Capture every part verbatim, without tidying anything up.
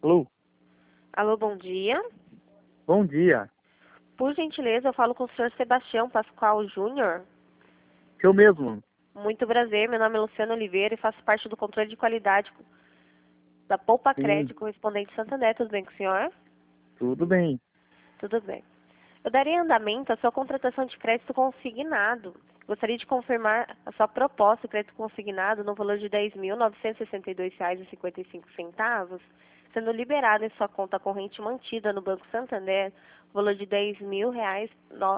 Alô? Alô, bom dia. Bom dia. Por gentileza, eu falo com o senhor Sebastião Pascoal Júnior. Eu mesmo. Muito prazer, meu nome é Luciano Oliveira e faço parte do controle de qualidade da Poupa Sim, Crédito correspondente Santander. Tudo bem com o senhor? tudo bem. Tudo bem. Eu darei andamento à sua contratação de crédito consignado. Gostaria de confirmar a sua proposta de crédito consignado no valor de dez mil novecentos e sessenta e dois reais e cinquenta e cinco centavos, sendo liberado em sua conta corrente mantida no Banco Santander o valor de dez mil reais, no,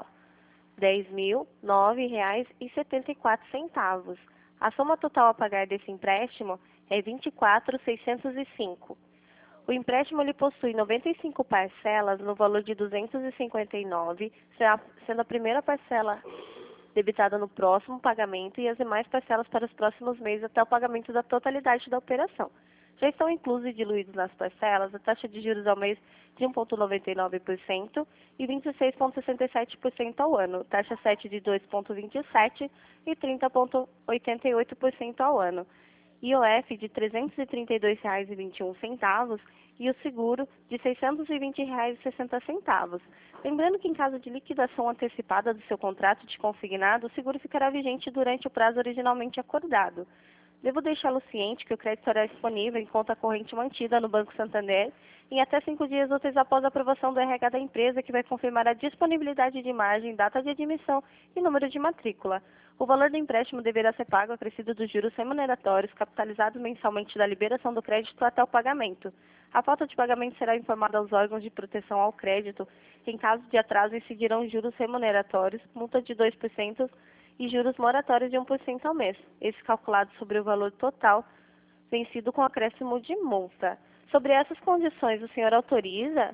dez mil nove reais e setenta e quatro centavos. A soma total a pagar desse empréstimo é vinte e quatro mil seiscentos e cinco. O empréstimo ele possui noventa e cinco parcelas no valor de duzentos e cinquenta e nove, sendo a primeira parcela debitada no próximo pagamento e as demais parcelas para os próximos meses até o pagamento da totalidade da operação. Já estão inclusos e diluídos nas parcelas a taxa de juros ao mês de um vírgula noventa e nove por cento e vinte e seis vírgula sessenta e sete por cento ao ano, taxa sete de dois vírgula vinte e sete por cento e trinta vírgula oitenta e oito por cento ao ano. I O F de trezentos e trinta e dois reais e vinte e um centavos e o seguro de seiscentos e vinte reais e sessenta centavos. Lembrando que em caso de liquidação antecipada do seu contrato de consignado, o seguro ficará vigente durante o prazo originalmente acordado. Devo deixá-lo ciente que o crédito estará disponível em conta corrente mantida no Banco Santander em até cinco dias úteis após a aprovação do R H da empresa, que vai confirmar a disponibilidade de margem, data de admissão e número de matrícula. O valor do empréstimo deverá ser pago acrescido dos juros remuneratórios capitalizados mensalmente da liberação do crédito até o pagamento. A falta de pagamento será informada aos órgãos de proteção ao crédito. Em caso de atraso, incidirão juros remuneratórios, multa de dois por cento e juros moratórios de um por cento ao mês. Esse calculado sobre o valor total vencido com acréscimo de multa. Sobre essas condições, o senhor autoriza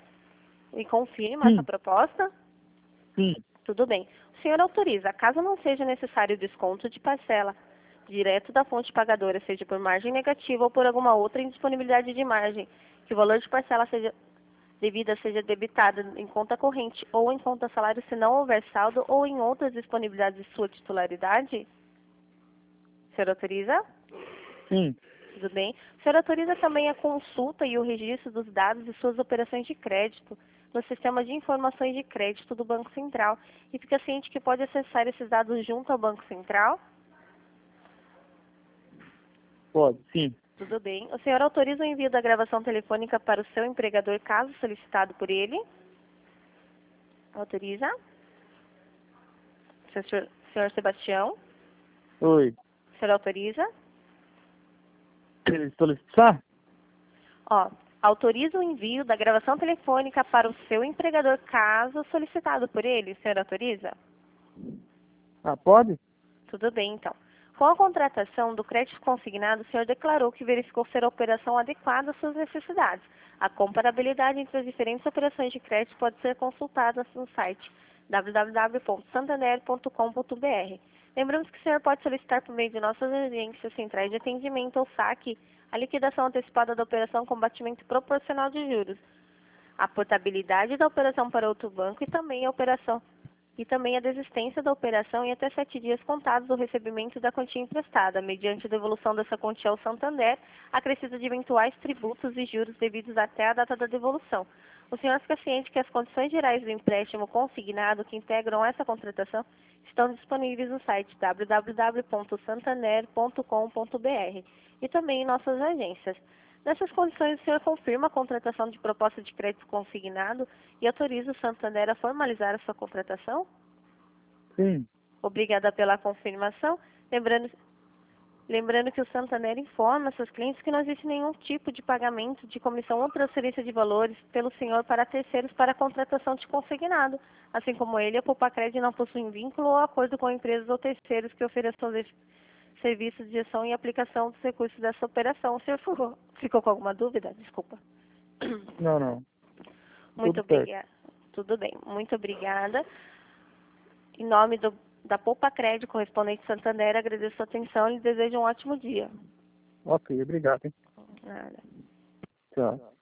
e confirma essa Sim, proposta? sim. Tudo bem. O senhor autoriza, caso não seja necessário desconto de parcela direto da fonte pagadora, seja por margem negativa ou por alguma outra indisponibilidade de margem, que o valor de parcela seja devida seja debitada em conta corrente ou em conta salário se não houver saldo ou em outras disponibilidades de sua titularidade? O senhor autoriza? Sim. Tudo bem. O senhor autoriza também a consulta e o registro dos dados de suas operações de crédito no Sistema de Informações de Crédito do Banco Central e fica ciente que pode acessar esses dados junto ao Banco Central? Pode, sim. Tudo bem. O senhor autoriza o envio da gravação telefônica para o seu empregador, caso solicitado por ele? Autoriza? Senhor, senhor Sebastião? Oi. O senhor autoriza? Solicitar? Ó, autoriza o envio da gravação telefônica para o seu empregador, caso solicitado por ele. O senhor autoriza? Ah, pode? Tudo bem, então. Com a contratação do crédito consignado, o senhor declarou que verificou ser a operação adequada às suas necessidades. A comparabilidade entre as diferentes operações de crédito pode ser consultada no site w w w ponto santander ponto com ponto b r. Lembramos que o senhor pode solicitar por meio de nossas agências centrais de atendimento ou saque a liquidação antecipada da operação com batimento proporcional de juros, a portabilidade da operação para outro banco e também a operação e também a desistência da operação em até sete dias contados do recebimento da quantia emprestada, mediante a devolução dessa quantia ao Santander, acrescido de eventuais tributos e juros devidos até a data da devolução. O senhor fica ciente que as condições gerais do empréstimo consignado que integram essa contratação estão disponíveis no site w w w ponto santander ponto com ponto b r e também em nossas agências. Nessas condições, o senhor confirma a contratação de proposta de crédito consignado e autoriza o Santander a formalizar a sua contratação? Sim. Obrigada pela confirmação. Lembrando, lembrando que o Santander informa seus clientes que não existe nenhum tipo de pagamento de comissão ou transferência de valores pelo senhor para terceiros para a contratação de consignado. Assim como ele, a Poupa-Crédito não possui vínculo ou acordo com empresas ou terceiros que ofereçam serviços de gestão e aplicação dos recursos dessa operação. O senhor ficou, ficou com alguma dúvida? Desculpa. Não, não. Muito Tudo certo. obrigada. Tudo bem. Muito obrigada. Em nome do, da Poupa Crédito, correspondente Santander, agradeço a atenção e desejo um ótimo dia. Ok, obrigado, hein? Nada. Tchau.